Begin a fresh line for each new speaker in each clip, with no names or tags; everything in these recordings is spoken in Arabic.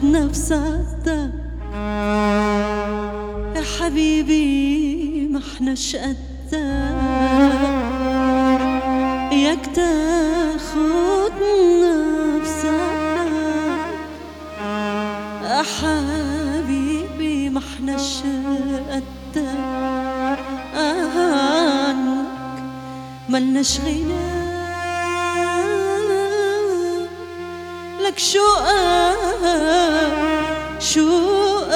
تاخدنا بصدق يا حبيبي ما احناش قدك، اياك تاخدنا بصدق يا حبيبي ما احناش قدك، عنك ملناش غنى، لك شوقك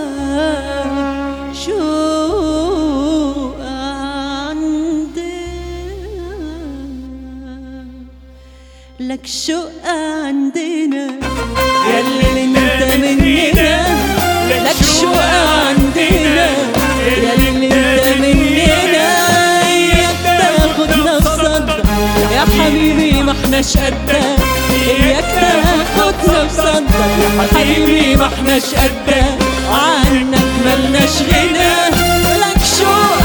عندنا، لك شوق عندنا ياللي انت مننا، لك شوق عندنا ياللي انت مننا، اياك تاخدنا بصدق يا حبيبي ما احناش قدك، اياك تاخدنا بصدق يا حبيبي ما احناش قدك، عنك ملناش غنى، لك شوق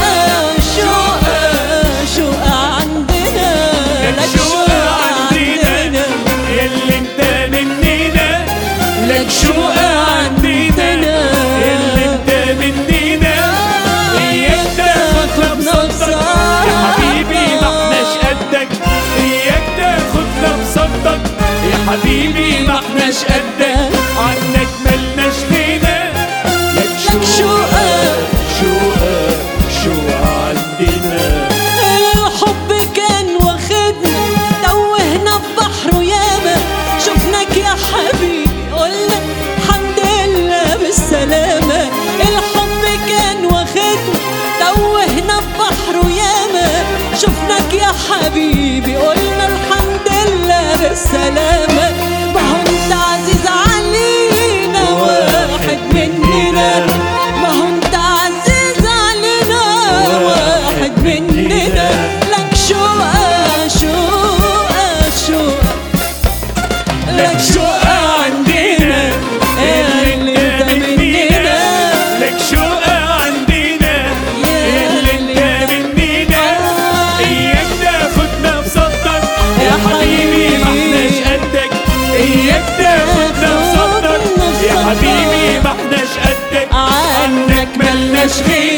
عندنا، لك شوق عندنا
ياللي انت مننا،
لك شوق عندنا
ياللي انت مننا، اياك تاخدنا بصدق يا حبيبي ما احناش قدك، اياك تاخدنا بصدق يا حبيبي ما احناش قدك، عنك ملناش غنى، لك شوق عندنا.
الحب كان واخدنا توهنا في بحره ياما، شفناك يا حبيبي قلنا الحمد لله بالسلامة، الحب كان واخدنا توهنا في بحره ياما، شفناك يا حبيبي قلنا الحمد لله بالسلامة، ما هو انت عزيز علينا واحد مننا، ما هو انت عزيز علينا واحد مننا، لك شوق لك شوق عندنا اللي انت مننا،
لك شوق عندنا اللي انت مننا، اياك تاخدنا بصدق يا حبيبي ما احناش قدك، اياك تاخدنا بصدق يا حبيبي ما احناش قدك،
عنك ملناش غير